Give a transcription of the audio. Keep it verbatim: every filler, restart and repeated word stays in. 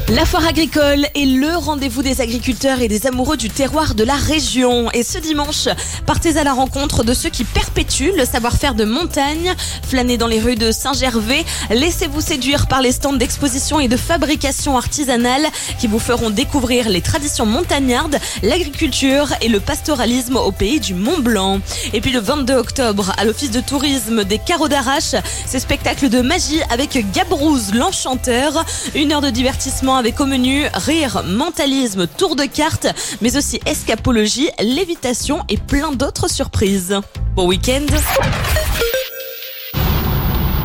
La foire agricole est le rendez-vous des agriculteurs et des amoureux du terroir de la région. Et ce dimanche, partez à la rencontre de ceux qui perpétuent le savoir-faire de montagne. Flânez dans les rues de Saint-Gervais, laissez-vous séduire par les stands d'exposition et de fabrication artisanale qui vous feront découvrir les traditions montagnardes, l'agriculture et le pastoralisme au pays du Mont-Blanc. Et puis le vingt-deux octobre, à l'office de tourisme des Carreaux d'Arrache, c'est spectacle de magie avec Gabrouze l'enchanteur. Une heure de divertissement avec au menu rire, mentalisme, tour de cartes, mais aussi escapologie, lévitation et plein d'autres surprises. Bon week-end.